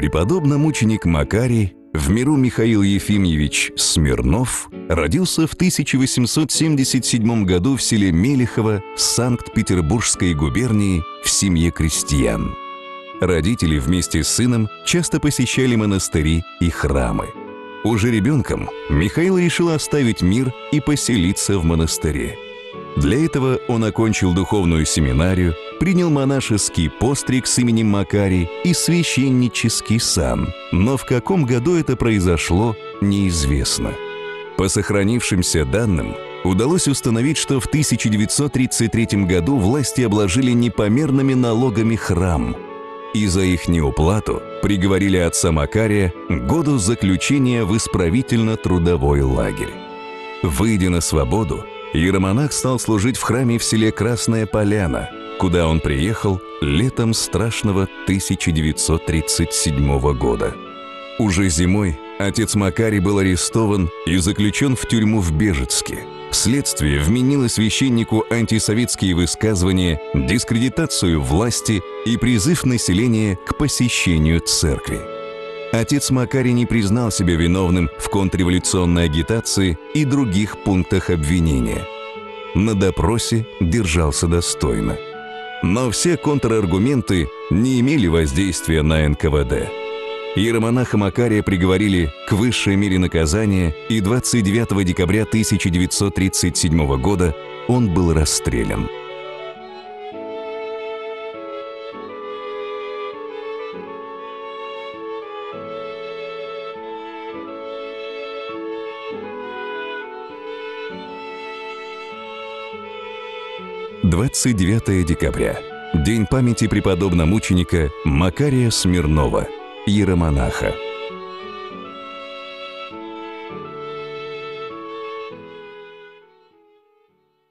Преподобно-мученик Макарий, в миру Михаил Ефимьевич Смирнов, родился в 1877 году в селе Мелехово Санкт-Петербургской губернии в семье крестьян. Родители вместе с сыном часто посещали монастыри и храмы. Уже ребенком Михаил решил оставить мир и поселиться в монастыре. Для этого он окончил духовную семинарию, принял монашеский постриг с именем Макарий и священнический сан, но в каком году это произошло, неизвестно. По сохранившимся данным, удалось установить, что в 1933 году власти обложили непомерными налогами храм, и за их неуплату приговорили отца Макария к году заключения в исправительно-трудовой лагерь. Выйдя на свободу, иеромонах стал служить в храме в селе Красная Поляна, куда он приехал летом страшного 1937 года. Уже зимой отец Макарий был арестован и заключен в тюрьму в Бежецке. Следствие вменило священнику антисоветские высказывания, дискредитацию власти и призыв населения к посещению церкви. Отец Макарий не признал себя виновным в контрреволюционной агитации и других пунктах обвинения. На допросе держался достойно. Но все контраргументы не имели воздействия на НКВД. Иеромонаха Макария приговорили к высшей мере наказания, и 29 декабря 1937 года он был расстрелян. – 29 декабря. День памяти преподобно-мученика Макария Смирнова, иеромонаха.